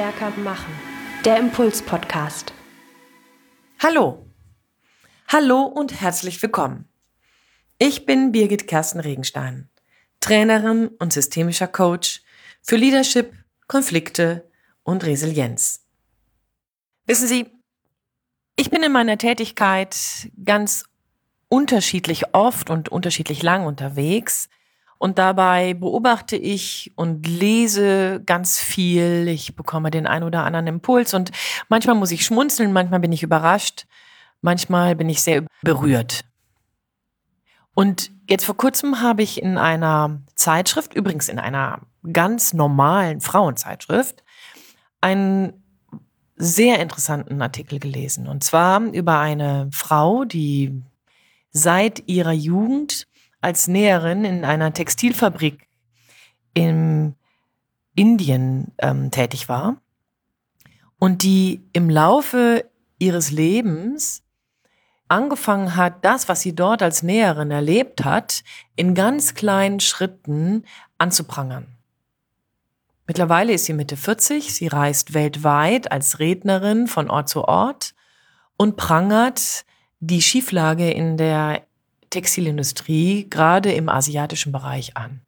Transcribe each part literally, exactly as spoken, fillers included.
stärker machen. Der Impuls-Podcast. Hallo. Hallo und herzlich willkommen. Ich bin Birgit Kersten Regenstein, Trainerin und systemischer Coach für Leadership, Konflikte und Resilienz. Wissen Sie, ich bin in meiner Tätigkeit ganz unterschiedlich oft und unterschiedlich lang unterwegs. Und dabei beobachte ich und lese ganz viel. Ich bekomme den ein oder anderen Impuls und manchmal muss ich schmunzeln, manchmal bin ich überrascht, manchmal bin ich sehr berührt. Und jetzt vor kurzem habe ich in einer Zeitschrift, übrigens in einer ganz normalen Frauenzeitschrift, einen sehr interessanten Artikel gelesen. Und zwar über eine Frau, die seit ihrer Jugend als Näherin in einer Textilfabrik in Indien ähm, tätig war und die im Laufe ihres Lebens angefangen hat, das, was sie dort als Näherin erlebt hat, in ganz kleinen Schritten anzuprangern. Mittlerweile ist sie Mitte vierzig, sie reist weltweit als Rednerin von Ort zu Ort und prangert die Schieflage in der Textilindustrie, gerade im asiatischen Bereich an.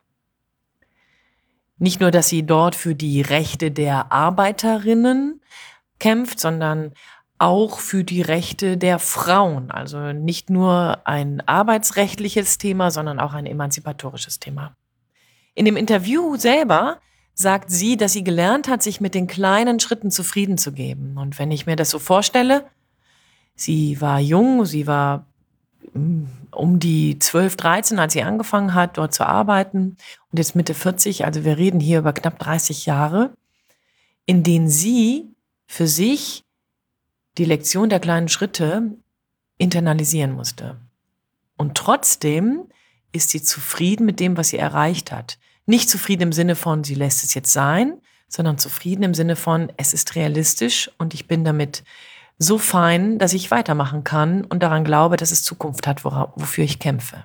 Nicht nur, dass sie dort für die Rechte der Arbeiterinnen kämpft, sondern auch für die Rechte der Frauen. Also nicht nur ein arbeitsrechtliches Thema, sondern auch ein emanzipatorisches Thema. In dem Interview selber sagt sie, dass sie gelernt hat, sich mit den kleinen Schritten zufrieden zu geben. Und wenn ich mir das so vorstelle, sie war jung, sie war um die zwölf, dreizehn, als sie angefangen hat, dort zu arbeiten und jetzt Mitte vierzig, also wir reden hier über knapp dreißig Jahre, in denen sie für sich die Lektion der kleinen Schritte internalisieren musste. Und trotzdem ist sie zufrieden mit dem, was sie erreicht hat. Nicht zufrieden im Sinne von, sie lässt es jetzt sein, sondern zufrieden im Sinne von, es ist realistisch und ich bin damit so fein, dass ich weitermachen kann und daran glaube, dass es Zukunft hat, wora, wofür ich kämpfe.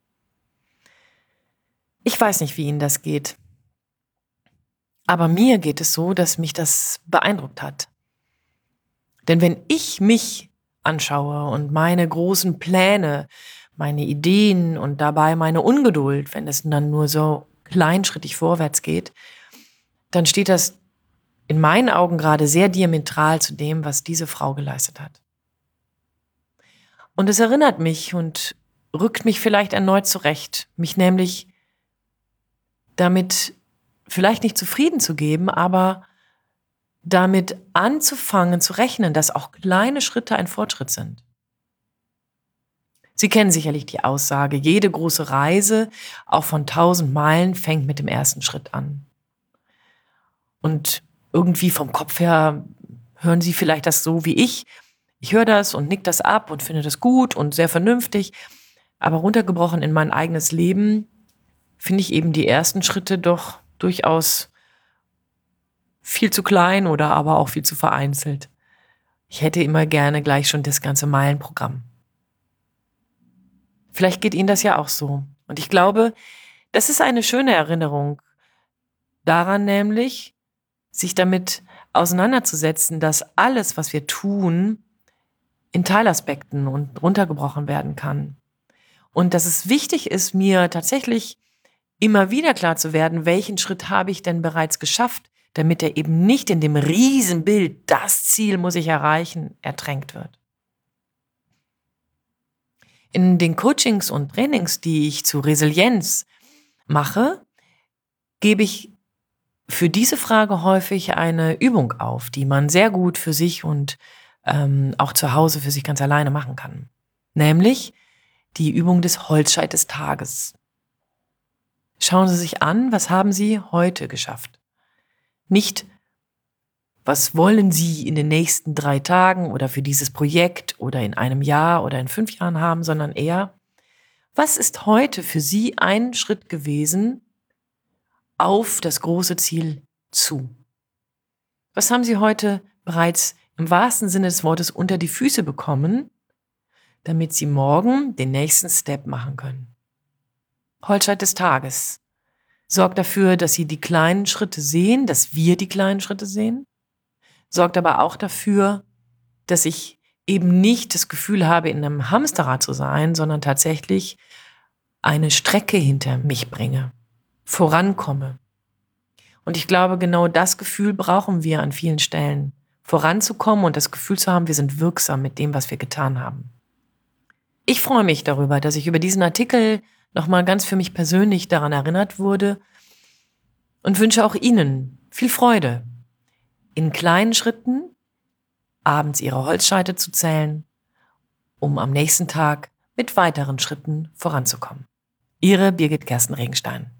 Ich weiß nicht, wie Ihnen das geht. Aber mir geht es so, dass mich das beeindruckt hat. Denn wenn ich mich anschaue und meine großen Pläne, meine Ideen und dabei meine Ungeduld, wenn es dann nur so kleinschrittig vorwärts geht, dann steht das in meinen Augen gerade sehr diametral zu dem, was diese Frau geleistet hat. Und es erinnert mich und rückt mich vielleicht erneut zurecht, mich nämlich damit vielleicht nicht zufrieden zu geben, aber damit anzufangen zu rechnen, dass auch kleine Schritte ein Fortschritt sind. Sie kennen sicherlich die Aussage, jede große Reise, auch von tausend Meilen, fängt mit dem ersten Schritt an. Und irgendwie vom Kopf her hören Sie vielleicht das so wie ich. Ich höre das und nick das ab und finde das gut und sehr vernünftig. Aber runtergebrochen in mein eigenes Leben finde ich eben die ersten Schritte doch durchaus viel zu klein oder aber auch viel zu vereinzelt. Ich hätte immer gerne gleich schon das ganze Meilenprogramm. Vielleicht geht Ihnen das ja auch so. Und ich glaube, das ist eine schöne Erinnerung daran nämlich, sich damit auseinanderzusetzen, dass alles, was wir tun, in Teilaspekten und runtergebrochen werden kann. Und dass es wichtig ist, mir tatsächlich immer wieder klar zu werden, welchen Schritt habe ich denn bereits geschafft, damit er eben nicht in dem Riesenbild, das Ziel muss ich erreichen, ertränkt wird. In den Coachings und Trainings, die ich zu Resilienz mache, gebe ich für diese Frage häufig eine Übung auf, die man sehr gut für sich und ähm, auch zu Hause für sich ganz alleine machen kann. Nämlich die Übung des Holzscheit des Tages. Schauen Sie sich an, was haben Sie heute geschafft? Nicht, was wollen Sie in den nächsten drei Tagen oder für dieses Projekt oder in einem Jahr oder in fünf Jahren haben, sondern eher, was ist heute für Sie ein Schritt gewesen auf das große Ziel zu? Was haben Sie heute bereits im wahrsten Sinne des Wortes unter die Füße bekommen, damit Sie morgen den nächsten Step machen können? Holzscheit des Tages. sorgt dafür, dass Sie die kleinen Schritte sehen, dass wir die kleinen Schritte sehen, sorgt aber auch dafür, dass ich eben nicht das Gefühl habe, in einem Hamsterrad zu sein, sondern tatsächlich eine Strecke hinter mich bringe, vorankomme. Und ich glaube, genau das Gefühl brauchen wir an vielen Stellen, voranzukommen und das Gefühl zu haben, wir sind wirksam mit dem, was wir getan haben. Ich freue mich darüber, dass ich über diesen Artikel nochmal ganz für mich persönlich daran erinnert wurde und wünsche auch Ihnen viel Freude, in kleinen Schritten abends Ihre Holzscheite zu zählen, um am nächsten Tag mit weiteren Schritten voranzukommen. Ihre Birgit Kersten Regenstein.